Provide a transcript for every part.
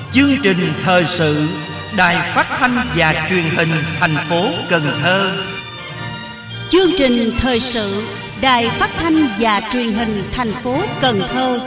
Chương trình thời sự Đài Phát thanh và Truyền hình thành phố Cần Thơ. Chương trình thời sự Đài Phát thanh và Truyền hình thành phố Cần Thơ.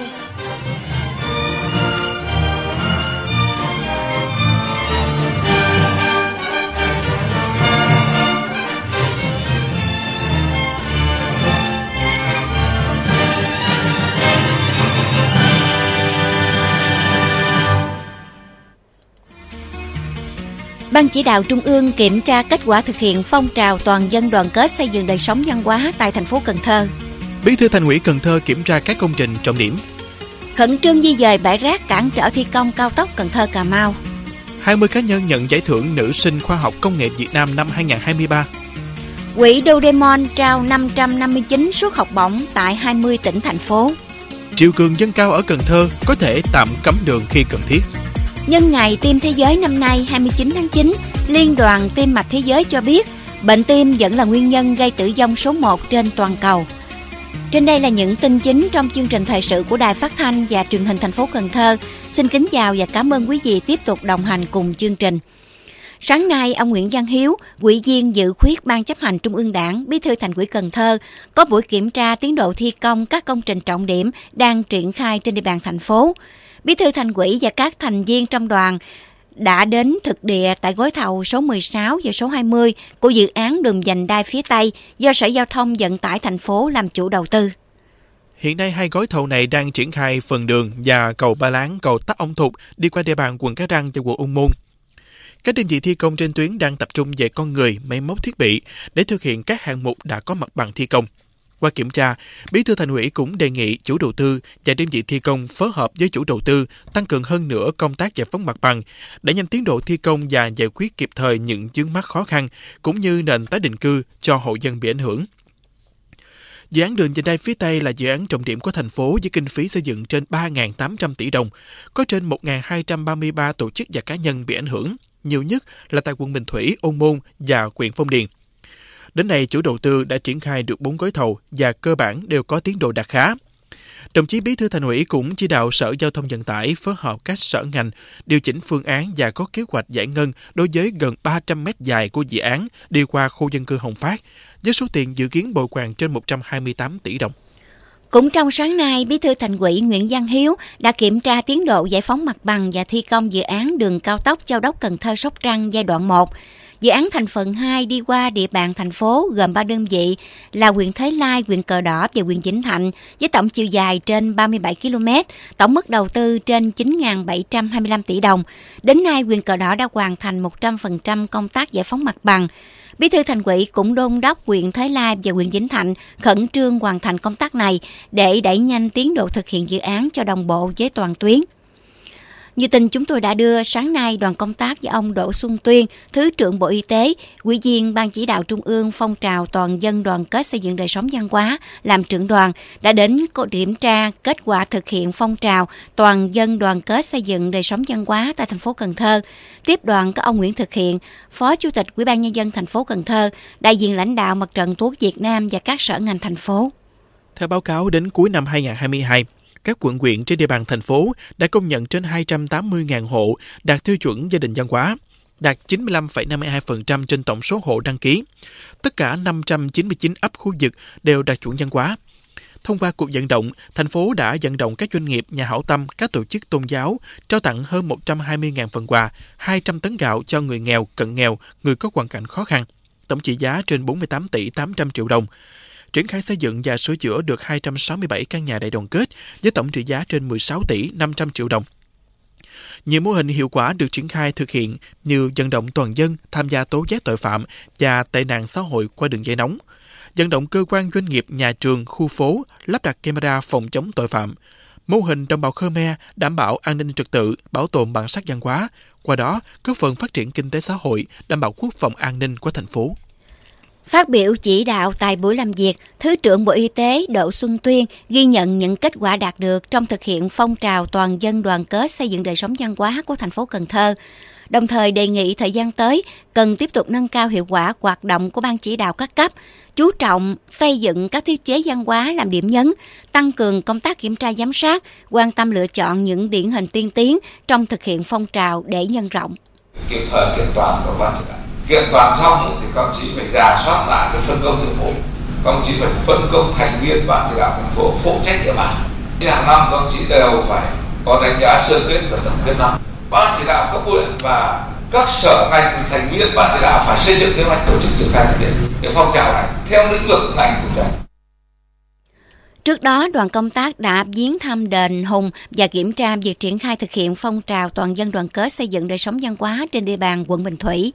Ban chỉ đạo Trung ương kiểm tra kết quả thực hiện phong trào toàn dân đoàn kết xây dựng đời sống văn hóa tại thành phố Cần Thơ. Bí thư Thành ủy Cần Thơ kiểm tra các công trình trọng điểm. Khẩn trương di dời bãi rác cản trở thi công cao tốc Cần Thơ - Cà Mau. 20 cá nhân nhận giải thưởng nữ sinh khoa học công nghệ Việt Nam năm 2023. Quỹ Doraemon trao 559 suất học bổng tại 20 tỉnh thành phố. Triều cường dâng cao ở Cần Thơ có thể tạm cấm đường khi cần thiết. Nhân ngày Tim Thế giới năm nay 29 tháng 9, Liên đoàn Tim mạch Thế giới cho biết bệnh tim vẫn là nguyên nhân gây tử vong số 1 trên toàn cầu. Trên đây là những tin chính trong chương trình thời sự của Đài Phát thanh và Truyền hình thành phố Cần Thơ. Xin kính chào và cảm ơn quý vị tiếp tục đồng hành cùng chương trình. Sáng nay, ông Nguyễn Văn Hiếu, Ủy viên dự khuyết Ban chấp hành Trung ương Đảng, Bí thư Thành ủy Cần Thơ, có buổi kiểm tra tiến độ thi công các công trình trọng điểm đang triển khai trên địa bàn thành phố. Bí thư Thành ủy và các thành viên trong đoàn đã đến thực địa tại gói thầu số 16 và số 20 của dự án đường vành đai phía Tây do Sở Giao thông Vận tải thành phố làm chủ đầu tư. Hiện nay, hai gói thầu này đang triển khai phần đường và cầu Ba Láng, cầu Tắc Ông Thục đi qua địa bàn quận Cái Răng và quận Ung Môn. Các đơn vị thi công trên tuyến đang tập trung về con người, máy móc thiết bị để thực hiện các hạng mục đã có mặt bằng thi công. Qua kiểm tra, Bí thư Thành ủy cũng đề nghị chủ đầu tư và đơn vị thi công phối hợp với chủ đầu tư tăng cường hơn nữa công tác giải phóng mặt bằng để nhanh tiến độ thi công và giải quyết kịp thời những vướng mắc khó khăn cũng như nền tái định cư cho hộ dân bị ảnh hưởng. Dự án đường vành đai phía Tây là dự án trọng điểm của thành phố với kinh phí xây dựng trên 3.800 tỷ đồng, có trên 1.233 tổ chức và cá nhân bị ảnh hưởng, nhiều nhất là tại quận Bình Thủy, Ôn Môn và huyện Phong Điền. Đến nay, chủ đầu tư đã triển khai được 4 gói thầu và cơ bản đều có tiến độ đạt khá. Đồng chí Bí thư Thành ủy cũng chỉ đạo Sở Giao thông Vận tải phối hợp các sở ngành điều chỉnh phương án và có kế hoạch giải ngân đối với gần 300 mét dài của dự án đi qua khu dân cư Hồng Phát, với số tiền dự kiến bồi hoàn trên 128 tỷ đồng. Cũng trong sáng nay, Bí thư Thành ủy Nguyễn Văn Hiếu đã kiểm tra tiến độ giải phóng mặt bằng và thi công dự án đường cao tốc Châu Đốc - Cần Thơ - Sóc Trăng giai đoạn 1. Dự án thành phần 2 đi qua địa bàn thành phố gồm 3 đơn vị là huyện Thới Lai, huyện Cờ Đỏ và huyện Vĩnh Thạnh với tổng chiều dài trên 37 km, tổng mức đầu tư trên 9.725 tỷ đồng. Đến nay, huyện Cờ Đỏ đã hoàn thành 100% công tác giải phóng mặt bằng. Bí thư Thành ủy cũng đôn đốc huyện Thới Lai và huyện Vĩnh Thạnh khẩn trương hoàn thành công tác này để đẩy nhanh tiến độ thực hiện dự án cho đồng bộ với toàn tuyến. Như tin chúng tôi đã đưa, sáng nay đoàn công tác do ông Đỗ Xuân Tuyên, Thứ trưởng Bộ Y tế, Ủy viên Ban chỉ đạo Trung ương phong trào toàn dân đoàn kết xây dựng đời sống văn hóa làm trưởng đoàn đã đến kiểm tra kết quả thực hiện phong trào toàn dân đoàn kết xây dựng đời sống văn hóa tại thành phố Cần Thơ. Tiếp đoàn có ông Nguyễn Thực Hiện, Phó Chủ tịch Ủy ban Nhân dân thành phố Cần Thơ, đại diện lãnh đạo Mặt trận Tổ quốc Việt Nam và các sở ngành thành phố. Theo báo cáo, đến cuối năm 2022, các quận huyện trên địa bàn thành phố đã công nhận trên 280.000 hộ đạt tiêu chuẩn gia đình văn hóa, đạt 95,52% trên tổng số hộ đăng ký. Tất cả 599 ấp khu vực đều đạt chuẩn văn hóa. Thông qua cuộc vận động, thành phố đã vận động các doanh nghiệp, nhà hảo tâm, các tổ chức tôn giáo trao tặng hơn 120.000 phần quà, 200 tấn gạo cho người nghèo, cận nghèo, người có hoàn cảnh khó khăn. Tổng trị giá trên 48 tỷ 800 triệu đồng. Triển khai xây dựng và sửa chữa được 267 căn nhà đại đoàn kết với tổng trị giá trên 16 tỷ 500 triệu đồng. Nhiều mô hình hiệu quả được triển khai thực hiện như vận động toàn dân tham gia tố giác tội phạm và tệ nạn xã hội qua đường dây nóng, vận động cơ quan doanh nghiệp, nhà trường, khu phố lắp đặt camera phòng chống tội phạm, mô hình đồng bào Khmer đảm bảo an ninh trật tự, bảo tồn bản sắc văn hóa, qua đó góp phần phát triển kinh tế xã hội, đảm bảo quốc phòng an ninh của thành phố. Phát biểu chỉ đạo tại buổi làm việc, Thứ trưởng Bộ Y tế Đỗ Xuân Tuyên ghi nhận những kết quả đạt được trong thực hiện phong trào toàn dân đoàn kết xây dựng đời sống văn hóa của thành phố Cần Thơ. đồng thời đề nghị thời gian tới cần tiếp tục nâng cao hiệu quả hoạt động của Ban chỉ đạo các cấp, chú trọng xây dựng các thiết chế văn hóa làm điểm nhấn, tăng cường công tác kiểm tra giám sát, quan tâm lựa chọn những điển hình tiên tiến trong thực hiện phong trào để nhân rộng. Kịp thời kiện toàn của Ban chỉ đạo. Kiện toàn xong thì các ông chí phải rà soát lại cái phân công nhiệm vụ. Các ông chí phải phân công thành viên Ban chỉ đạo thành phố phụ trách địa bàn. Hàng năm các ông chí đều phải có đánh giá sơ kết và tổng kết năm. Ban chỉ đạo cấp huyện và các sở ngành thành viên Ban chỉ đạo phải xây dựng kế hoạch tổ chức triển khai thực hiện cái phong trào này theo lĩnh vực ngành cụ thể. Trước đó, đoàn công tác đã viếng thăm đền Hùng và kiểm tra việc triển khai thực hiện phong trào toàn dân đoàn kết xây dựng đời sống văn hóa trên địa bàn quận Bình Thủy.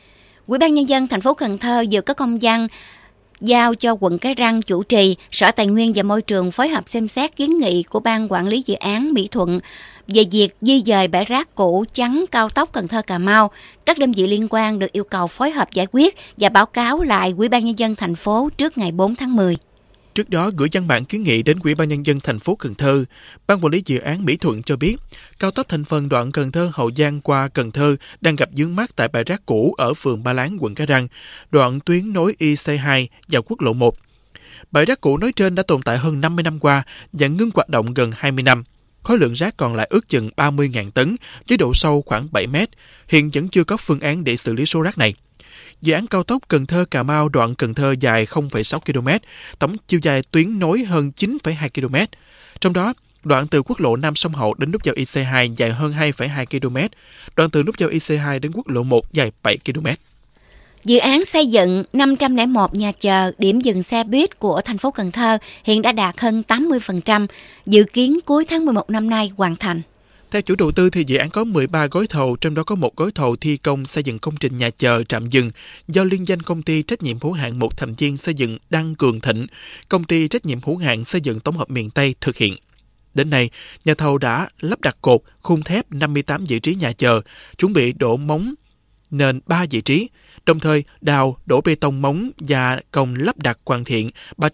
Ủy ban Nhân dân thành phố Cần Thơ vừa có công văn giao cho quận Cái Răng chủ trì, Sở Tài nguyên và Môi trường phối hợp xem xét kiến nghị của Ban Quản lý Dự án Mỹ Thuận về việc di dời bãi rác cũ chắn cao tốc Cần Thơ - Cà Mau. Các đơn vị liên quan được yêu cầu phối hợp giải quyết và báo cáo lại Ủy ban Nhân dân thành phố trước ngày 4 tháng 10. Trước đó, gửi văn bản kiến nghị đến Ủy ban Nhân dân thành phố Cần Thơ, Ban Quản lý Dự án Mỹ Thuận cho biết, cao tốc thành phần đoạn Cần Thơ - Hậu Giang qua Cần Thơ đang gặp vướng mắc tại bãi rác cũ ở phường Ba Láng, quận Cái Răng, đoạn tuyến nối IC2 và quốc lộ 1. Bãi rác cũ nói trên đã tồn tại hơn 50 năm qua và ngưng hoạt động gần 20 năm. Khối lượng rác còn lại ước chừng 30.000 tấn, với độ sâu khoảng 7 mét. Hiện vẫn chưa có phương án để xử lý số rác này. Dự án cao tốc Cần Thơ - Cà Mau đoạn Cần Thơ dài 0,6 km, tổng chiều dài tuyến nối hơn 9,2 km. Trong đó, đoạn từ quốc lộ 5 sông Hậu đến nút giao IC2 dài hơn 2,2 km, đoạn từ nút giao IC2 đến quốc lộ 1 dài 7 km. Dự án xây dựng 501 nhà chờ, điểm dừng xe buýt của thành phố Cần Thơ hiện đã đạt hơn 80%, dự kiến cuối tháng 11 năm nay hoàn thành. Theo chủ đầu tư thì dự án có 13 gói thầu, trong đó có một gói thầu thi công xây dựng công trình nhà chờ trạm dừng do liên danh công ty trách nhiệm hữu hạn một thành viên xây dựng Đăng Cường Thịnh, công ty trách nhiệm hữu hạn xây dựng tổng hợp miền Tây thực hiện. Đến nay, nhà thầu đã lắp đặt cột, khung thép 58 vị trí nhà chờ, chuẩn bị đổ móng nền 3 vị trí, đồng thời đào, đổ bê tông móng và còng lắp đặt hoàn thiện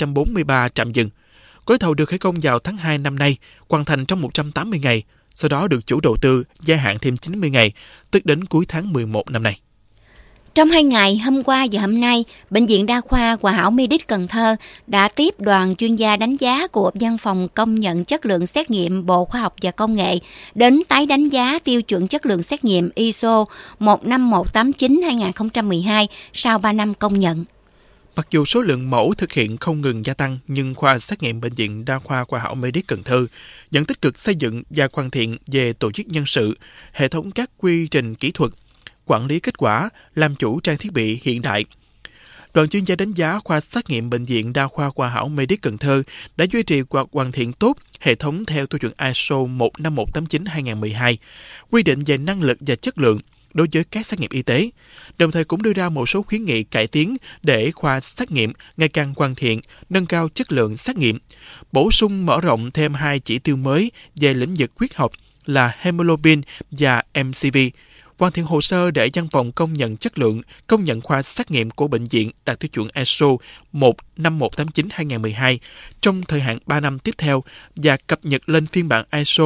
343 trạm dừng. Gói thầu được khởi công vào tháng 2 năm nay, hoàn thành trong 180 ngày, sau đó được chủ đầu tư gia hạn thêm 90 ngày, tức đến cuối tháng 11 năm nay. Trong 2 ngày, hôm qua và hôm nay, Bệnh viện Đa khoa Hòa Hảo Medic Cần Thơ đã tiếp đoàn chuyên gia đánh giá của Văn phòng Công nhận chất lượng xét nghiệm Bộ Khoa học và Công nghệ đến tái đánh giá tiêu chuẩn chất lượng xét nghiệm ISO 15189-2012 sau 3 năm công nhận. Mặc dù số lượng mẫu thực hiện không ngừng gia tăng, nhưng khoa xét nghiệm Bệnh viện Đa khoa Hòa Hảo Medic Cần Thơ vẫn tích cực xây dựng và hoàn thiện về tổ chức nhân sự, hệ thống các quy trình kỹ thuật, quản lý kết quả, làm chủ trang thiết bị hiện đại. Đoàn chuyên gia đánh giá khoa xét nghiệm Bệnh viện Đa khoa Hòa Hảo Medic Cần Thơ đã duy trì và hoàn thiện tốt hệ thống theo tiêu chuẩn ISO 15189-2012, quy định về năng lực và chất lượng đối với các xét nghiệm y tế, đồng thời cũng đưa ra một số khuyến nghị cải tiến để khoa xét nghiệm ngày càng hoàn thiện, nâng cao chất lượng xét nghiệm, bổ sung mở rộng thêm 2 chỉ tiêu mới về lĩnh vực huyết học là hemoglobin và MCV, hoàn thiện hồ sơ để văn phòng công nhận chất lượng, công nhận khoa xét nghiệm của bệnh viện đạt tiêu chuẩn ISO 15189-2012 trong thời hạn 3 năm tiếp theo và cập nhật lên phiên bản ISO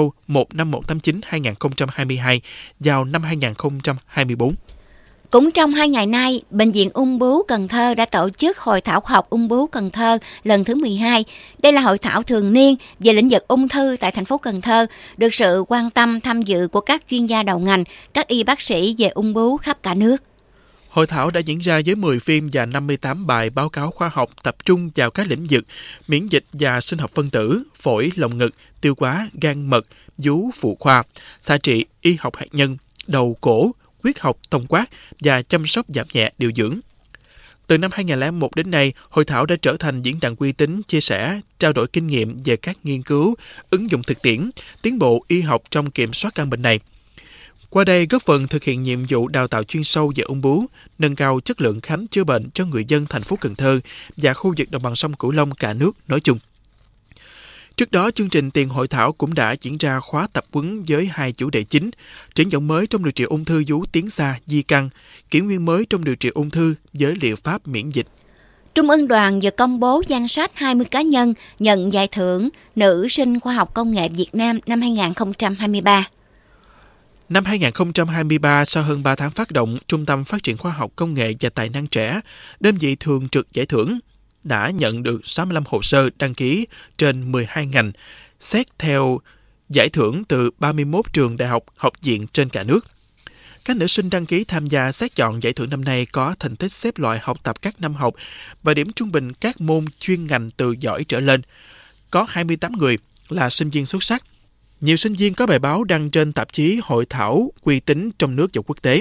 15189-2022 vào năm 2024. Cũng trong 2 ngày nay, Bệnh viện Ung bướu Cần Thơ đã tổ chức Hội thảo khoa học ung bướu Cần Thơ lần thứ 12. Đây là hội thảo thường niên về lĩnh vực ung thư tại thành phố Cần Thơ, được sự quan tâm tham dự của các chuyên gia đầu ngành, các y bác sĩ về ung bướu khắp cả nước. Hội thảo đã diễn ra với 10 phim và 58 bài báo cáo khoa học tập trung vào các lĩnh vực miễn dịch và sinh học phân tử, phổi, lồng ngực, tiêu hóa, gan mật, vú, phụ khoa, xạ trị, y học hạt nhân, đầu cổ, huyết học tổng quát và chăm sóc giảm nhẹ điều dưỡng. Từ năm 2001 đến nay, hội thảo đã trở thành diễn đàn uy tín, chia sẻ, trao đổi kinh nghiệm về các nghiên cứu, ứng dụng thực tiễn, tiến bộ y học trong kiểm soát căn bệnh này. Qua đây góp phần thực hiện nhiệm vụ đào tạo chuyên sâu về ung bướu, nâng cao chất lượng khám chữa bệnh cho người dân thành phố Cần Thơ và khu vực đồng bằng sông Cửu Long cả nước nói chung. Trước đó, chương trình tiền hội thảo cũng đã diễn ra khóa tập huấn với 2 chủ đề chính: triển vọng mới trong điều trị ung thư vú tiến xa di căn, kỷ nguyên mới trong điều trị ung thư với liệu pháp miễn dịch. Trung ương Đoàn vừa công bố danh sách 20 cá nhân nhận giải thưởng Nữ sinh khoa học công nghệ Việt Nam năm 2023. Năm 2023, sau hơn 3 tháng phát động, Trung tâm Phát triển Khoa học Công nghệ và Tài năng trẻ, đơn vị thường trực giải thưởng, đã nhận được 65 hồ sơ đăng ký trên 12 ngành, xét theo giải thưởng từ 31 trường đại học, học viện trên cả nước. Các nữ sinh đăng ký tham gia xét chọn giải thưởng năm nay có thành tích xếp loại học tập các năm học và điểm trung bình các môn chuyên ngành từ giỏi trở lên. Có 28 người là sinh viên xuất sắc. Nhiều sinh viên có bài báo đăng trên tạp chí hội thảo uy tín trong nước và quốc tế.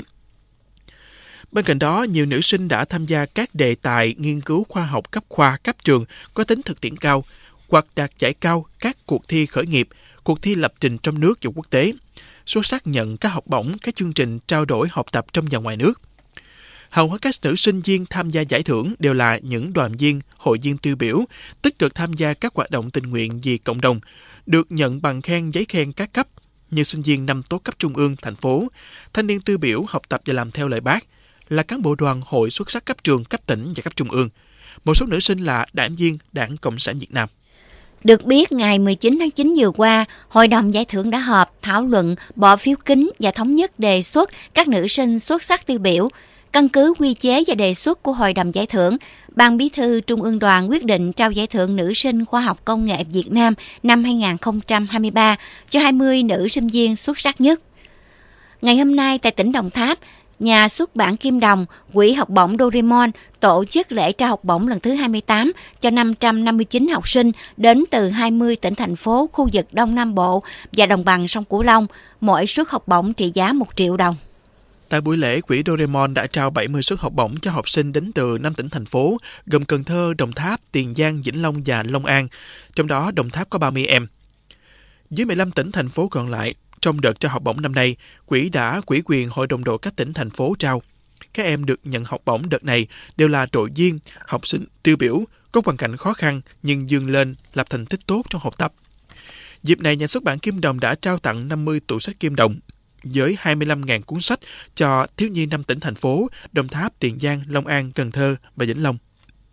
Bên cạnh đó, nhiều nữ sinh đã tham gia các đề tài nghiên cứu khoa học cấp khoa, cấp trường có tính thực tiễn cao hoặc đạt giải cao các cuộc thi khởi nghiệp, cuộc thi lập trình trong nước và quốc tế, xuất sắc nhận các học bổng, các chương trình trao đổi học tập trong và ngoài nước. Hầu hết các nữ sinh viên tham gia giải thưởng đều là những đoàn viên, hội viên tiêu biểu, tích cực tham gia các hoạt động tình nguyện vì cộng đồng, được nhận bằng khen, giấy khen các cấp như sinh viên năm tốt cấp trung ương, thành phố, thanh niên tiêu biểu học tập và làm theo lời Bác, là cán bộ đoàn hội xuất sắc cấp trường, cấp tỉnh và cấp trung ương. Một số nữ sinh là đảng viên Đảng Cộng sản Việt Nam. Được biết, ngày 19 tháng 9 vừa qua, Hội đồng Giải thưởng đã họp, thảo luận, bỏ phiếu kín và thống nhất đề xuất các nữ sinh xuất sắc tiêu biểu. Căn cứ quy chế và đề xuất của Hội đồng Giải thưởng, Ban Bí thư Trung ương Đoàn quyết định trao giải thưởng Nữ sinh Khoa học Công nghệ Việt Nam năm 2023 cho 20 nữ sinh viên xuất sắc nhất. Ngày hôm nay tại tỉnh Đồng Tháp, Nhà xuất bản Kim Đồng, Quỹ học bổng Doraemon tổ chức lễ trao học bổng lần thứ 28 cho 559 học sinh đến từ 20 tỉnh thành phố khu vực Đông Nam Bộ và đồng bằng sông Cửu Long, mỗi suất học bổng trị giá 1 triệu đồng. Tại buổi lễ, Quỹ Doraemon đã trao 70 suất học bổng cho học sinh đến từ 5 tỉnh thành phố, gồm Cần Thơ, Đồng Tháp, Tiền Giang, Vĩnh Long và Long An. Trong đó, Đồng Tháp có 30 em. Dưới 15 tỉnh thành phố còn lại, trong đợt trao học bổng năm nay, Quỹ đã ủy quyền Hội đồng đội các tỉnh thành phố trao. Các em được nhận học bổng đợt này đều là đội viên, học sinh tiêu biểu, có hoàn cảnh khó khăn nhưng vươn lên lập thành tích tốt trong học tập. Dịp này, Nhà xuất bản Kim Đồng đã trao tặng 50 tủ sách Kim Đồng với 25.000 cuốn sách cho thiếu nhi 5 tỉnh thành phố Đồng Tháp, Tiền Giang, Long An, Cần Thơ và Vĩnh Long.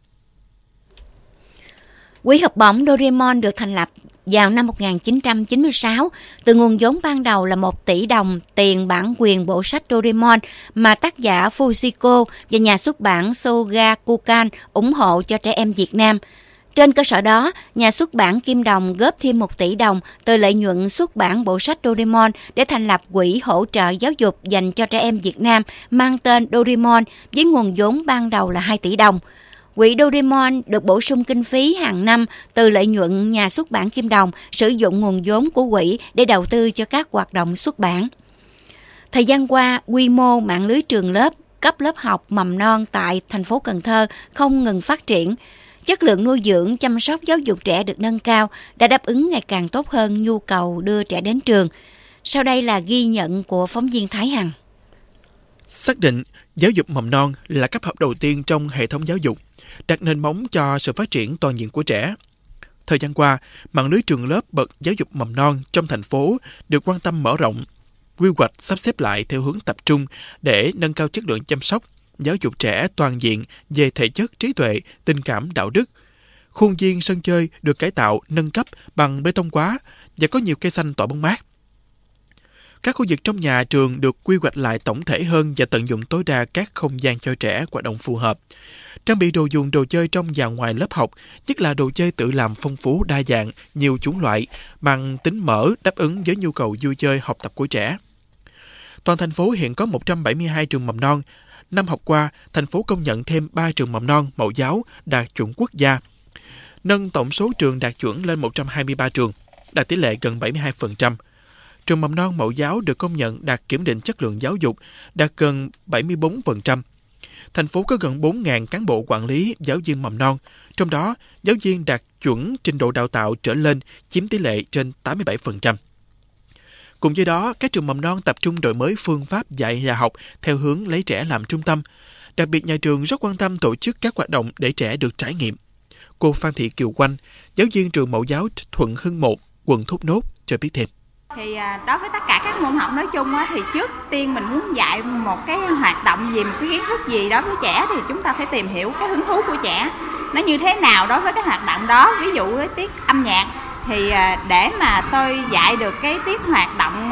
Quỹ học bổng Doraemon được thành lập vào năm 1996 từ nguồn vốn ban đầu là 1 tỷ đồng tiền bản quyền bộ sách Doraemon mà tác giả Fujiko và nhà xuất bản Shogakukan ủng hộ cho trẻ em Việt Nam. Trên cơ sở đó, nhà xuất bản Kim Đồng góp thêm 1 tỷ đồng từ lợi nhuận xuất bản bộ sách Doraemon để thành lập quỹ hỗ trợ giáo dục dành cho trẻ em Việt Nam mang tên Doraemon với nguồn vốn ban đầu là 2 tỷ đồng. Quỹ Doraemon được bổ sung kinh phí hàng năm từ lợi nhuận nhà xuất bản Kim Đồng sử dụng nguồn vốn của quỹ để đầu tư cho các hoạt động xuất bản. Thời gian qua, quy mô mạng lưới trường lớp, cấp lớp học mầm non tại thành phố Cần Thơ không ngừng phát triển. Chất lượng nuôi dưỡng, chăm sóc giáo dục trẻ được nâng cao, đã đáp ứng ngày càng tốt hơn nhu cầu đưa trẻ đến trường. Sau đây là ghi nhận của phóng viên Thái Hằng. Xác định giáo dục mầm non là cấp học đầu tiên trong hệ thống giáo dục, đặt nền móng cho sự phát triển toàn diện của trẻ. Thời gian qua, mạng lưới trường lớp bậc giáo dục mầm non trong thành phố được quan tâm mở rộng, quy hoạch sắp xếp lại theo hướng tập trung để nâng cao chất lượng chăm sóc, giáo dục trẻ toàn diện về thể chất, trí tuệ, tình cảm, đạo đức. Khuôn viên sân chơi được cải tạo, nâng cấp bằng bê tông hóa và có nhiều cây xanh tỏa bóng mát. Các khu vực trong nhà trường được quy hoạch lại tổng thể hơn và tận dụng tối đa các không gian cho trẻ hoạt động phù hợp. Trang bị đồ dùng, đồ chơi trong và ngoài lớp học, nhất là đồ chơi tự làm phong phú đa dạng, nhiều chủng loại, bằng tính mở đáp ứng với nhu cầu vui chơi học tập của trẻ. Toàn thành phố hiện có 172 trường mầm non. Năm học qua, thành phố công nhận thêm 3 trường mầm non mẫu giáo đạt chuẩn quốc gia, nâng tổng số trường đạt chuẩn lên 123 trường, đạt tỷ lệ gần 72%. Trường mầm non mẫu giáo được công nhận đạt kiểm định chất lượng giáo dục, đạt gần 74%. Thành phố có gần 4.000 cán bộ quản lý giáo viên mầm non, trong đó giáo viên đạt chuẩn trình độ đào tạo trở lên chiếm tỷ lệ trên 87%. Cùng với đó, các trường mầm non tập trung đổi mới phương pháp dạy và học theo hướng lấy trẻ làm trung tâm. Đặc biệt, nhà trường rất quan tâm tổ chức các hoạt động để trẻ được trải nghiệm. Cô Phan Thị Kiều Oanh, giáo viên trường mẫu giáo Thuận Hưng 1, quận Thốt Nốt cho biết thêm. Thì đối với tất cả các môn học nói chung thì trước tiên mình muốn dạy một cái hoạt động gì, một cái kiến thức gì đó với trẻ thì chúng ta phải tìm hiểu cái hứng thú của trẻ nó như thế nào đối với cái hoạt động đó. Ví dụ với tiết âm nhạc thì để mà tôi dạy được cái tiết hoạt động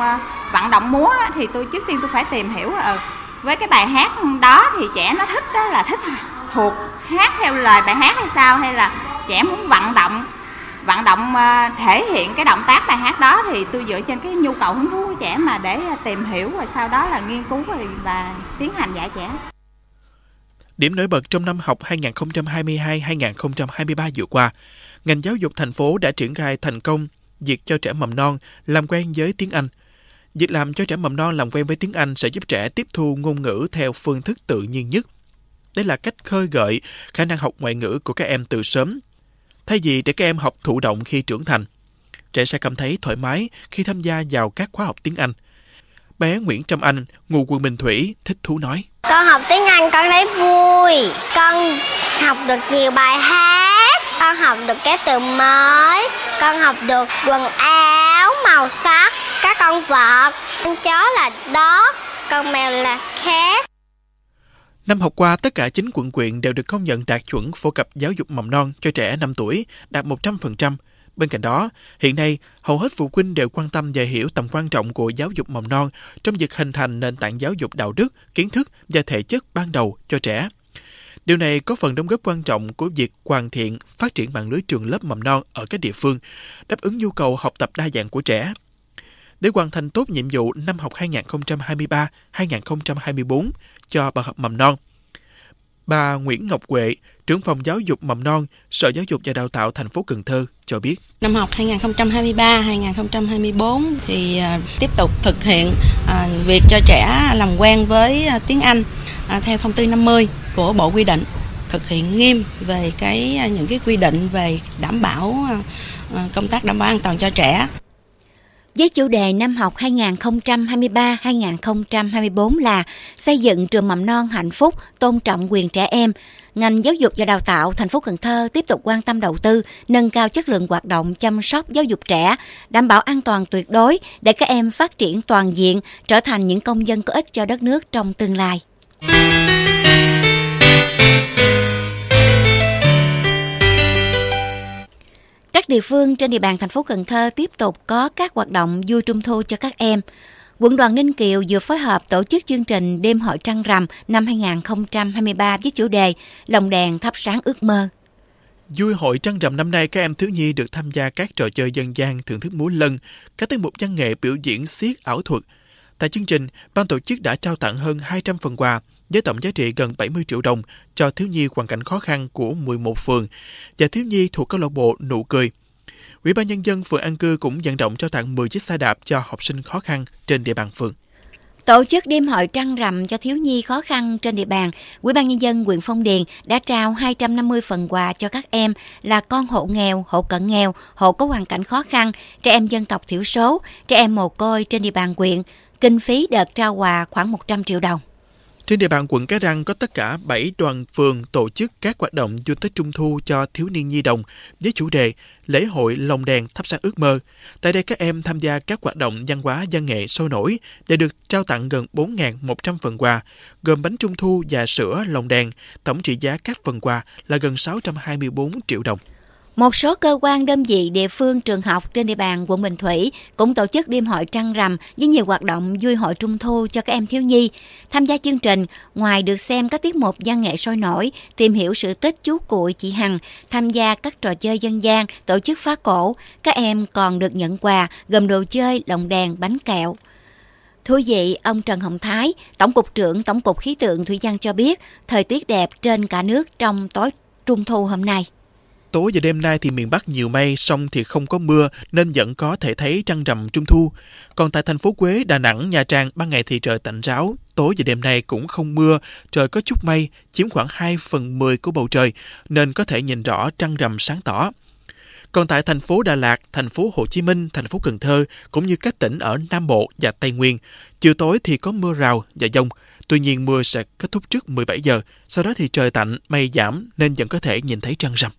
vận động múa thì trước tiên tôi phải tìm hiểu với cái bài hát đó thì trẻ nó thích đó là thích thuộc hát theo lời bài hát hay sao, hay là trẻ muốn vận động thể hiện cái động tác bài hát đó, thì tôi dựa trên cái nhu cầu hứng thú của trẻ mà để tìm hiểu rồi sau đó là nghiên cứu và tiến hành dạy trẻ. Điểm nổi bật trong năm học 2022-2023 vừa qua, ngành giáo dục thành phố đã triển khai thành công việc cho trẻ mầm non làm quen với tiếng Anh. Việc làm cho trẻ mầm non làm quen với tiếng Anh sẽ giúp trẻ tiếp thu ngôn ngữ theo phương thức tự nhiên nhất. Đây là cách khơi gợi khả năng học ngoại ngữ của các em từ sớm, thay vì để các em học thụ động khi trưởng thành. Trẻ sẽ cảm thấy thoải mái khi tham gia vào các khóa học tiếng Anh. Bé Nguyễn Trâm Anh, ngụ quận Bình Thủy, thích thú nói: Con học tiếng Anh con thấy vui, con học được nhiều bài hát, con học được cái từ mới, con học được quần áo màu sắc, các con vật, con chó là đó, con mèo là khác. Năm học qua, tất cả 9 quận huyện đều được công nhận đạt chuẩn phổ cập giáo dục mầm non cho trẻ 5 tuổi, đạt 100%. Bên cạnh đó, hiện nay, hầu hết phụ huynh đều quan tâm và hiểu tầm quan trọng của giáo dục mầm non trong việc hình thành nền tảng giáo dục đạo đức, kiến thức và thể chất ban đầu cho trẻ. Điều này có phần đóng góp quan trọng của việc hoàn thiện, phát triển mạng lưới trường lớp mầm non ở các địa phương, đáp ứng nhu cầu học tập đa dạng của trẻ. Để hoàn thành tốt nhiệm vụ năm học 2023-2024 cho bậc học mầm non, bà Nguyễn Ngọc Huệ, trưởng phòng giáo dục mầm non, Sở Giáo dục và Đào tạo thành phố Cần Thơ cho biết. Năm học 2023-2024 thì tiếp tục thực hiện việc cho trẻ làm quen với tiếng Anh theo thông tư 50 của Bộ quy định, thực hiện nghiêm về những cái quy định về đảm bảo công tác đảm bảo an toàn cho trẻ. Với chủ đề năm học 2023-2024 là xây dựng trường mầm non hạnh phúc, tôn trọng quyền trẻ em, ngành giáo dục và đào tạo thành phố Cần Thơ tiếp tục quan tâm đầu tư, nâng cao chất lượng hoạt động chăm sóc giáo dục trẻ, đảm bảo an toàn tuyệt đối để các em phát triển toàn diện, trở thành những công dân có ích cho đất nước trong tương lai. Các địa phương trên địa bàn thành phố Cần Thơ tiếp tục có các hoạt động vui Trung thu cho các em. Quận đoàn Ninh Kiều vừa phối hợp tổ chức chương trình Đêm hội trăng rằm năm 2023 với chủ đề Lồng đèn thắp sáng ước mơ. Vui hội trăng rằm năm nay, các em thiếu nhi được tham gia các trò chơi dân gian, thưởng thức múa lân, các tiết mục văn nghệ, biểu diễn xiếc, ảo thuật. Tại chương trình, ban tổ chức đã trao tặng hơn 200 phần quà với tổng giá trị gần 70 triệu đồng cho thiếu nhi hoàn cảnh khó khăn của 11 phường và thiếu nhi thuộc câu lạc bộ Nụ Cười. Ủy ban Nhân dân phường An Cư cũng vận động trao tặng 10 chiếc xe đạp cho học sinh khó khăn trên địa bàn phường. Tổ chức đêm hội trăng rằm cho thiếu nhi khó khăn trên địa bàn, Ủy ban Nhân dân huyện Phong Điền đã trao 250 phần quà cho các em là con hộ nghèo, hộ cận nghèo, hộ có hoàn cảnh khó khăn, trẻ em dân tộc thiểu số, trẻ em mồ côi trên địa bàn huyện. Kinh phí đợt trao quà khoảng 100 triệu đồng. Trên địa bàn quận Cái Răng có tất cả 7 đoàn phường tổ chức các hoạt động vui Tết Trung thu cho thiếu niên nhi đồng với chủ đề Lễ hội lồng đèn thắp sáng ước mơ. Tại đây các em tham gia các hoạt động văn hóa văn nghệ sôi nổi để được trao tặng gần 4.100 phần quà, gồm bánh trung thu và sữa lồng đèn. Tổng trị giá các phần quà là gần 624 triệu đồng. Một số cơ quan, đơn vị, địa phương, trường học trên địa bàn quận Bình Thủy cũng tổ chức đêm hội trăng rằm với nhiều hoạt động vui hội Trung thu cho các em thiếu nhi. Tham gia chương trình, ngoài được xem các tiết mục văn nghệ sôi nổi, tìm hiểu sự tích chú Cuội, chị Hằng, tham gia các trò chơi dân gian, tổ chức phá cổ, các em còn được nhận quà gồm đồ chơi, lồng đèn, bánh kẹo. Thú vị, ông Trần Hồng Thái, Tổng cục trưởng Tổng cục Khí tượng Thủy văn cho biết, thời tiết đẹp trên cả nước trong tối Trung thu hôm nay. Tối và đêm nay thì miền Bắc nhiều mây, song thì không có mưa nên vẫn có thể thấy trăng rằm Trung thu. Còn tại thành phố Huế, Đà Nẵng, Nha Trang, ban ngày thì trời tạnh ráo, tối và đêm nay cũng không mưa, trời có chút mây, chiếm khoảng 2/10 của bầu trời nên có thể nhìn rõ trăng rằm sáng tỏ. Còn tại thành phố Đà Lạt, thành phố Hồ Chí Minh, thành phố Cần Thơ cũng như các tỉnh ở Nam Bộ và Tây Nguyên, chiều tối thì có mưa rào và dông. Tuy nhiên mưa sẽ kết thúc trước 17 giờ, sau đó thì trời tạnh, mây giảm nên vẫn có thể nhìn thấy trăng rằm.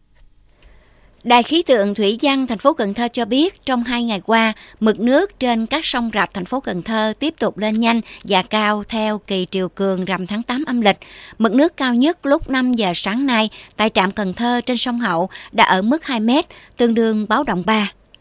Đài khí tượng thủy văn thành phố Cần Thơ cho biết trong 2 ngày qua, mực nước trên các sông rạch thành phố Cần Thơ tiếp tục lên nhanh và cao theo kỳ triều cường rằm tháng 8 âm lịch. Mực nước cao nhất lúc 5 giờ sáng nay tại trạm Cần Thơ trên sông Hậu đã ở mức 2 mét, tương đương báo động 3.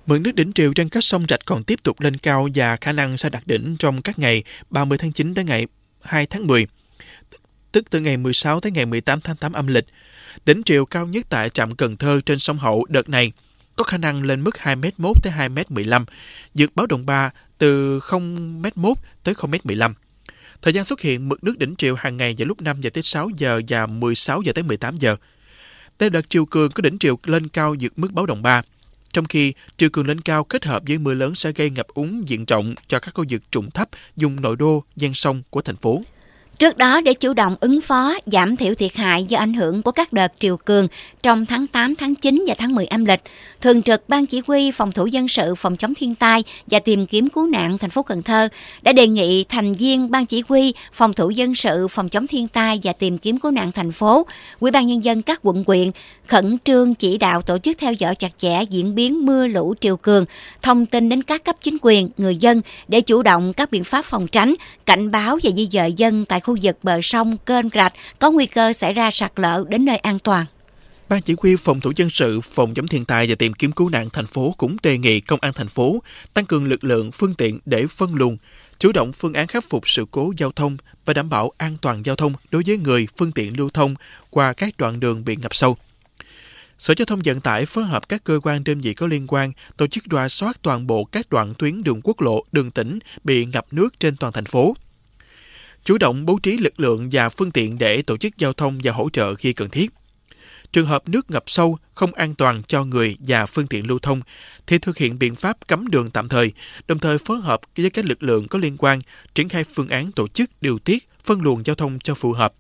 Mực nước đỉnh triều trên các sông rạch còn tiếp tục lên cao và khả năng sẽ đạt đỉnh trong các ngày 30 tháng 9 đến ngày 2 tháng 10, tức từ ngày 16 tới ngày 18 tháng 8 âm lịch. Đỉnh triều cao nhất tại trạm Cần Thơ trên sông Hậu đợt này có khả năng lên mức 2m1 tới 2m15, vượt báo động 3 từ 0m1 tới 0m15. Thời gian xuất hiện mực nước đỉnh triều hàng ngày vào lúc 5 giờ tới 6 giờ và 16 giờ tới 18 giờ. Tới đợt triều cường có đỉnh triều lên cao vượt mức báo động 3. Trong khi triều cường lên cao kết hợp với mưa lớn sẽ gây ngập úng diện rộng cho các khu vực trũng thấp vùng nội đô, ven sông của thành phố. Trước đó, để chủ động ứng phó, giảm thiểu thiệt hại do ảnh hưởng của các đợt triều cường trong tháng 8, tháng 9 và tháng 10 âm lịch, Thường trực Ban Chỉ huy Phòng thủ dân sự phòng chống thiên tai và tìm kiếm cứu nạn thành phố Cần Thơ đã đề nghị thành viên Ban Chỉ huy Phòng thủ dân sự phòng chống thiên tai và tìm kiếm cứu nạn thành phố, Ủy ban nhân dân các quận huyện khẩn trương chỉ đạo tổ chức theo dõi chặt chẽ diễn biến mưa lũ triều cường, thông tin đến các cấp chính quyền, người dân để chủ động các biện pháp phòng tránh, cảnh báo và di dời dân tại khu vực bờ sông, kênh rạch có nguy cơ xảy ra sạt lở đến nơi an toàn. Ban Chỉ huy Phòng thủ dân sự phòng chống thiên tai và tìm kiếm cứu nạn thành phố cũng đề nghị công an thành phố tăng cường lực lượng, phương tiện để phân luồng, chủ động phương án khắc phục sự cố giao thông và đảm bảo an toàn giao thông đối với người, phương tiện lưu thông qua các đoạn đường bị ngập sâu. Sở Giao thông Vận tải phối hợp các cơ quan đơn vị có liên quan tổ chức rà soát toàn bộ các đoạn tuyến đường quốc lộ, đường tỉnh bị ngập nước trên toàn thành phố. Chủ động bố trí lực lượng và phương tiện để tổ chức giao thông và hỗ trợ khi cần thiết. Trường hợp nước ngập sâu, không an toàn cho người và phương tiện lưu thông, thì thực hiện biện pháp cấm đường tạm thời, đồng thời phối hợp với các lực lượng có liên quan, triển khai phương án tổ chức, điều tiết, phân luồng giao thông cho phù hợp.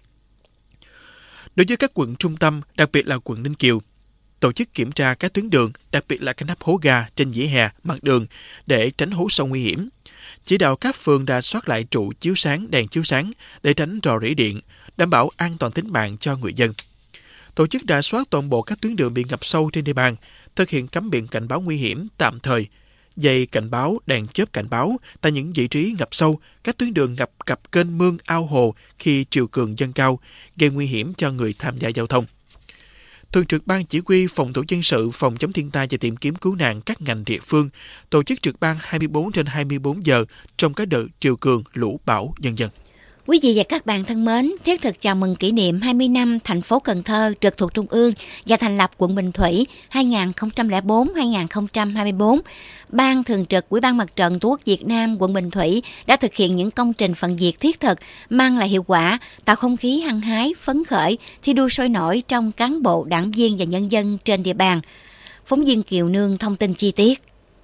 Đối với các quận trung tâm, đặc biệt là quận Ninh Kiều, tổ chức kiểm tra các tuyến đường, đặc biệt là các nắp hố ga trên vỉa hè, mặt đường để tránh hố sâu nguy hiểm. Chỉ đạo các phường rà soát lại trụ chiếu sáng, đèn chiếu sáng để tránh rò rỉ điện, đảm bảo an toàn tính mạng cho người dân. Tổ chức rà soát toàn bộ các tuyến đường bị ngập sâu trên địa bàn, thực hiện cắm biển cảnh báo nguy hiểm tạm thời, dây cảnh báo, đèn chớp cảnh báo tại những vị trí ngập sâu, các tuyến đường ngập cặp kênh mương, ao hồ khi triều cường dâng cao, gây nguy hiểm cho người tham gia giao thông. Thường trực Ban Chỉ huy Phòng thủ dân sự phòng chống thiên tai và tìm kiếm cứu nạn các ngành địa phương tổ chức trực ban 24/24 giờ trong các đợt triều cường, lũ, bão, vân vân. Quý vị và các bạn thân mến, thiết thực chào mừng kỷ niệm 20 năm thành phố Cần Thơ trực thuộc Trung ương và thành lập quận Bình Thủy 2004-2024. Ban Thường trực Ủy ban Mặt trận Tổ quốc Việt Nam quận Bình Thủy đã thực hiện những công trình phần việc thiết thực, mang lại hiệu quả, tạo không khí hăng hái, phấn khởi, thi đua sôi nổi trong cán bộ, đảng viên và nhân dân trên địa bàn. Phóng viên Kiều Nương thông tin chi tiết.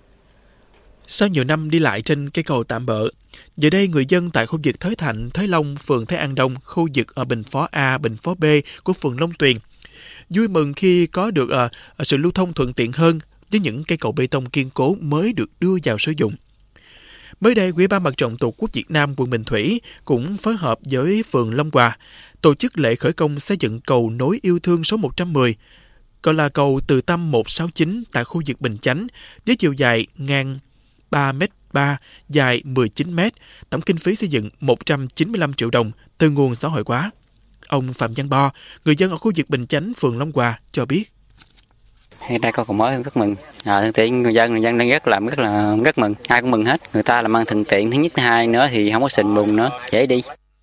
Sau nhiều năm đi lại trên cây cầu tạm bợ, giờ đây người dân tại khu vực Thới Thạnh, Thới Long, phường Thới An Đông, khu vực ở Bình Phó A, Bình Phó B của phường Long Tuyền vui mừng khi có được sự lưu thông thuận tiện hơn với những cây cầu bê tông kiên cố mới được đưa vào sử dụng. Mới đây, Ủy ban Mặt trận Tổ quốc Việt Nam quận Bình Thủy cũng phối hợp với phường Long Hòa tổ chức lễ khởi công xây dựng cầu nối yêu thương số 110, gọi là cầu Từ Tâm 169 tại khu vực Bình Chánh với chiều dài ngang 3m3, dài 19m, tổng kinh phí xây dựng 195 triệu đồng từ nguồn xã hội hóa. Ông Phạm Văn Bo, người dân ở khu vực Bình Chánh, phường Long Hòa cho biết. Đây cầu mới rất mừng. Thuận tiện người dân đang rất mừng, ai cũng mừng hết. Người ta làm ăn thuận tiện, thứ nhất thứ hai nữa thì không có sình bùn nữa, dễ đi.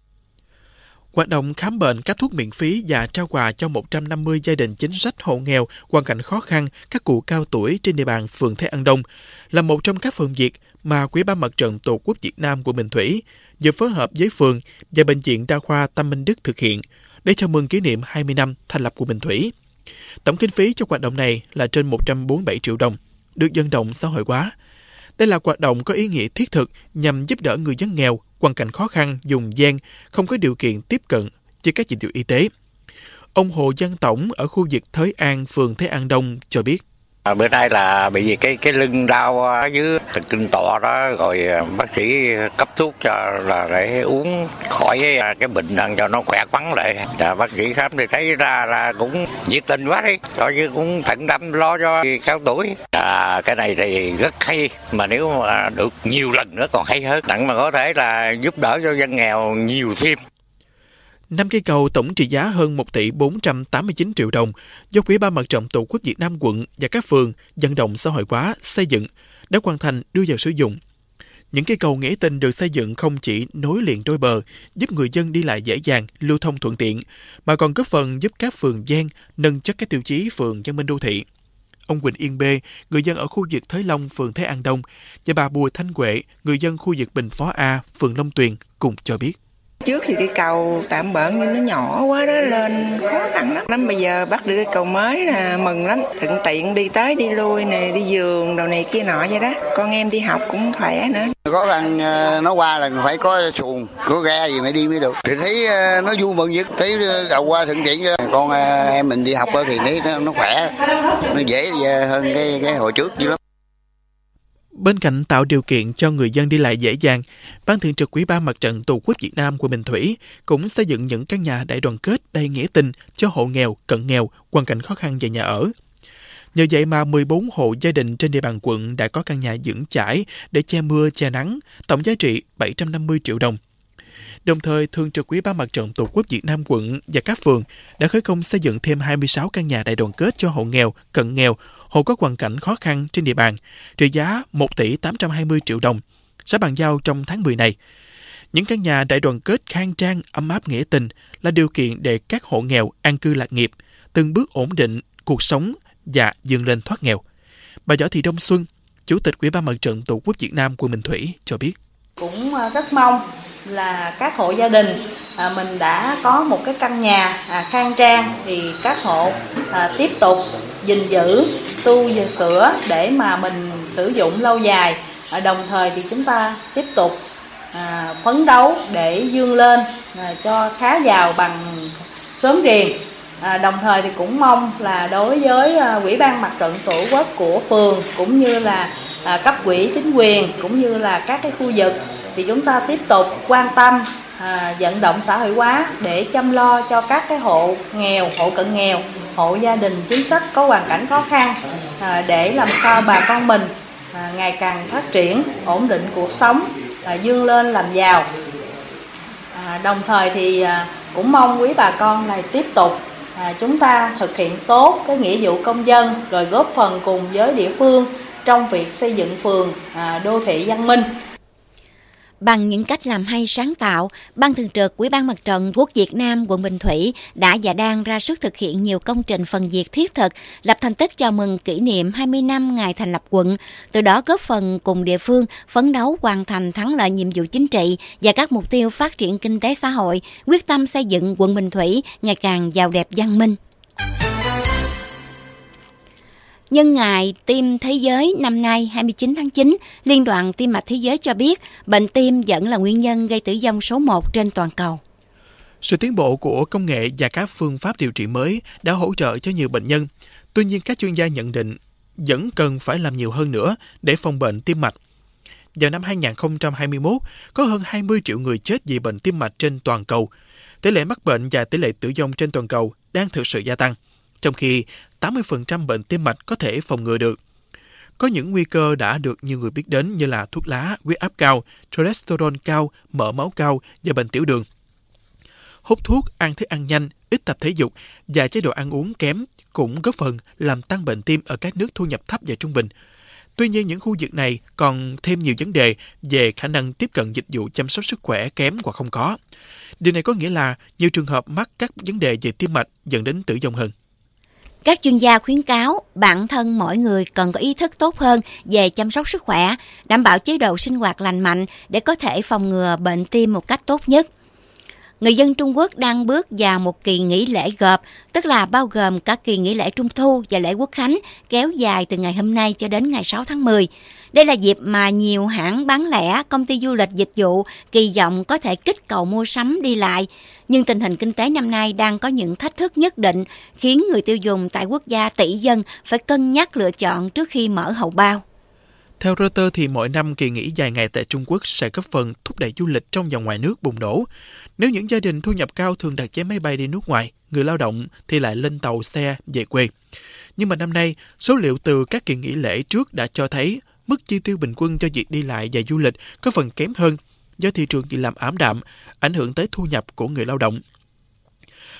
Hoạt động khám bệnh, cấp thuốc miễn phí và trao quà cho 150 gia đình chính sách hộ nghèo, hoàn cảnh khó khăn, các cụ cao tuổi trên địa bàn phường Thới An Đông là một trong các phần việc mà Ủy ban Mặt trận Tổ quốc Việt Nam quận Bình Thủy vừa phối hợp với phường và bệnh viện đa khoa Tâm Minh Đức thực hiện để chào mừng kỷ niệm 20 năm thành lập quận Bình Thủy. Tổng kinh phí cho hoạt động này là trên 147 triệu đồng, được vận động xã hội hóa. Đây là hoạt động có ý nghĩa thiết thực nhằm giúp đỡ người dân nghèo, hoàn cảnh khó khăn, vùng ven, không có điều kiện tiếp cận với các dịch vụ y tế. Ông Hồ Văn Tổng ở khu vực Thới An, phường Thới An Đông cho biết. Bữa nay là bị gì cái lưng đau ở dưới thần kinh tọa đó, rồi bác sĩ cấp thuốc cho là để uống khỏi cái bệnh cho nó khỏe khoắn lại. Bác sĩ khám thì thấy ra là cũng nhiệt tình quá đi, coi như cũng tận tâm lo cho cao tuổi. Cái này thì rất hay, mà nếu mà được nhiều lần nữa còn hay hơn, đặng mà có thể là giúp đỡ cho dân nghèo nhiều thêm. 5 cây cầu tổng trị giá hơn 1 tỷ 489 triệu đồng do Ủy ban Mặt trận Tổ quốc Việt Nam quận và các phường vận động xã hội hóa xây dựng đã hoàn thành đưa vào sử dụng. Những cây cầu nghĩa tình được xây dựng không chỉ nối liền đôi bờ, giúp người dân đi lại dễ dàng, lưu thông thuận tiện, mà còn góp phần giúp các phường gian nâng chất các tiêu chí phường văn minh đô thị. Ông Quỳnh Yên B, người dân ở khu vực Thới Long, phường Thế An Đông, và bà Bùi Thanh Huệ, người dân khu vực Bình Phó A, phường Long Tuyền cùng cho biết. Trước thì cái cầu tạm bợ nhưng nó nhỏ quá đó, lên khó khăn lắm. Bây giờ bắt được cái cầu mới là mừng lắm, thuận tiện đi tới đi lui nè, đi giường đồ này kia nọ vậy đó. Con em đi học cũng khỏe nữa. Khó khăn nó qua là phải có xuồng, có ghe gì mới đi mới được. Thì thấy nó vui mừng nhất, thấy cầu qua thuận tiện cho con em mình đi học thì thấy nó khỏe, nó dễ hơn cái hồi trước dữ lắm. Bên cạnh tạo điều kiện cho người dân đi lại dễ dàng, Ban Thường trực Ủy ban Mặt trận Tổ quốc Việt Nam quận Bình Thủy cũng xây dựng những căn nhà đại đoàn kết đầy nghĩa tình cho hộ nghèo, cận nghèo, hoàn cảnh khó khăn về nhà ở. Nhờ vậy mà 14 hộ gia đình trên địa bàn quận đã có căn nhà vững chãi để che mưa, che nắng, tổng giá trị 750 triệu đồng. Đồng thời, Thường trực Ủy ban Mặt trận Tổ quốc Việt Nam quận và các phường đã khởi công xây dựng thêm 26 căn nhà đại đoàn kết cho hộ nghèo, cận nghèo, hộ có hoàn cảnh khó khăn trên địa bàn, trị giá 1 tỷ 820 triệu đồng, sẽ bàn giao trong tháng 10 này. Những căn nhà đại đoàn kết khang trang, ấm áp nghĩa tình là điều kiện để các hộ nghèo an cư lạc nghiệp, từng bước ổn định cuộc sống và vươn lên thoát nghèo. Bà Võ Thị Đông Xuân, Chủ tịch Ủy ban Mặt trận Tổ quốc Việt Nam quận Bình Thủy cho biết. Cũng rất mong là các hộ gia đình mình đã có một cái căn nhà khang trang thì các hộ tiếp tục gìn giữ, tu sửa để mà mình sử dụng lâu dài. Đồng thời thì chúng ta tiếp tục phấn đấu để vươn lên cho khá giàu bằng xóm riềng. Đồng thời thì cũng mong là đối với Ủy ban Mặt trận Tổ quốc của phường cũng như là cấp ủy chính quyền cũng như là các cái khu vực thì chúng ta tiếp tục quan tâm vận động xã hội hóa để chăm lo cho các cái hộ nghèo, hộ cận nghèo, hộ gia đình chính sách có hoàn cảnh khó khăn để làm sao bà con mình ngày càng phát triển, ổn định cuộc sống, vươn lên làm giàu. Đồng thời thì cũng mong quý bà con này tiếp tục chúng ta thực hiện tốt cái nghĩa vụ công dân rồi góp phần cùng với địa phương trong việc xây dựng phường đô thị văn minh. Bằng những cách làm hay sáng tạo, Ban Thường trực Ủy ban Mặt trận Tổ quốc Việt Nam quận Bình Thủy đã và đang ra sức thực hiện nhiều công trình phần việc thiết thực, lập thành tích chào mừng kỷ niệm 20 năm ngày thành lập quận, từ đó góp phần cùng địa phương phấn đấu hoàn thành thắng lợi nhiệm vụ chính trị và các mục tiêu phát triển kinh tế xã hội, quyết tâm xây dựng quận Bình Thủy ngày càng giàu đẹp văn minh. Nhân ngày Tim Thế giới năm nay 29 tháng 9, Liên đoàn Tim mạch Thế giới cho biết bệnh tim vẫn là nguyên nhân gây tử vong số 1 trên toàn cầu. Sự tiến bộ của công nghệ và các phương pháp điều trị mới đã hỗ trợ cho nhiều bệnh nhân. Tuy nhiên, các chuyên gia nhận định vẫn cần phải làm nhiều hơn nữa để phòng bệnh tim mạch. Vào năm 2021, có hơn 20 triệu người chết vì bệnh tim mạch trên toàn cầu. Tỷ lệ mắc bệnh và tỷ lệ tử vong trên toàn cầu đang thực sự gia tăng, trong khi 80% bệnh tim mạch có thể phòng ngừa được. Có những nguy cơ đã được nhiều người biết đến như là thuốc lá, huyết áp cao, cholesterol cao, mỡ máu cao và bệnh tiểu đường. Hút thuốc, ăn thức ăn nhanh, ít tập thể dục và chế độ ăn uống kém cũng góp phần làm tăng bệnh tim ở các nước thu nhập thấp và trung bình. Tuy nhiên, những khu vực này còn thêm nhiều vấn đề về khả năng tiếp cận dịch vụ chăm sóc sức khỏe kém hoặc không có. Điều này có nghĩa là nhiều trường hợp mắc các vấn đề về tim mạch dẫn đến tử vong hơn. Các chuyên gia khuyến cáo bản thân mỗi người cần có ý thức tốt hơn về chăm sóc sức khỏe, đảm bảo chế độ sinh hoạt lành mạnh để có thể phòng ngừa bệnh tim một cách tốt nhất. Người dân Trung Quốc đang bước vào một kỳ nghỉ lễ gộp, tức là bao gồm các kỳ nghỉ lễ Trung Thu và lễ Quốc Khánh kéo dài từ ngày hôm nay cho đến ngày 6 tháng 10. Đây là dịp mà nhiều hãng bán lẻ, công ty du lịch dịch vụ kỳ vọng có thể kích cầu mua sắm đi lại. Nhưng tình hình kinh tế năm nay đang có những thách thức nhất định, khiến người tiêu dùng tại quốc gia tỷ dân phải cân nhắc lựa chọn trước khi mở hầu bao. Theo Reuters thì mỗi năm kỳ nghỉ dài ngày tại Trung Quốc sẽ góp phần thúc đẩy du lịch trong và ngoài nước bùng nổ. Nếu những gia đình thu nhập cao thường đặt vé máy bay đi nước ngoài, người lao động thì lại lên tàu xe về quê. Nhưng mà năm nay, số liệu từ các kỳ nghỉ lễ trước đã cho thấy mức chi tiêu bình quân cho việc đi lại và du lịch có phần kém hơn do thị trường việc làm ảm đạm, ảnh hưởng tới thu nhập của người lao động.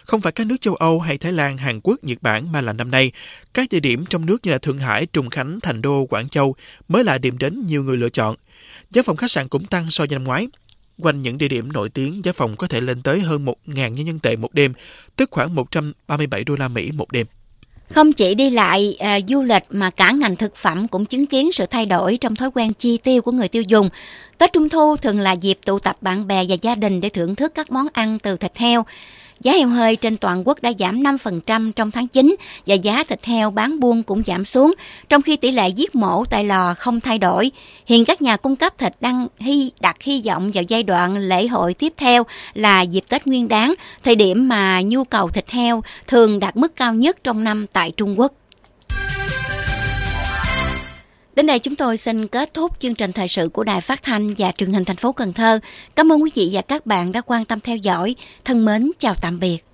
Không phải các nước châu Âu hay Thái Lan, Hàn Quốc, Nhật Bản mà là năm nay, các địa điểm trong nước như là Thượng Hải, Trùng Khánh, Thành Đô, Quảng Châu mới là điểm đến nhiều người lựa chọn. Giá phòng khách sạn cũng tăng so với năm ngoái. Quanh những địa điểm nổi tiếng, giá phòng có thể lên tới hơn 1.000 nhân dân tệ một đêm, tức khoảng 137 đô la Mỹ một đêm. Không chỉ đi lại du lịch mà cả ngành thực phẩm cũng chứng kiến sự thay đổi trong thói quen chi tiêu của người tiêu dùng. Tết Trung Thu thường là dịp tụ tập bạn bè và gia đình để thưởng thức các món ăn từ thịt heo. Giá heo hơi trên toàn quốc đã giảm 5% trong tháng 9 và giá thịt heo bán buôn cũng giảm xuống, trong khi tỷ lệ giết mổ tại lò không thay đổi. Hiện các nhà cung cấp thịt đang đặt hy vọng vào giai đoạn lễ hội tiếp theo là dịp Tết Nguyên Đán, thời điểm mà nhu cầu thịt heo thường đạt mức cao nhất trong năm tại Trung Quốc. Đến đây chúng tôi xin kết thúc chương trình thời sự của Đài Phát thanh và Truyền hình thành phố Cần Thơ. Cảm ơn quý vị và các bạn đã quan tâm theo dõi. Thân mến chào tạm biệt.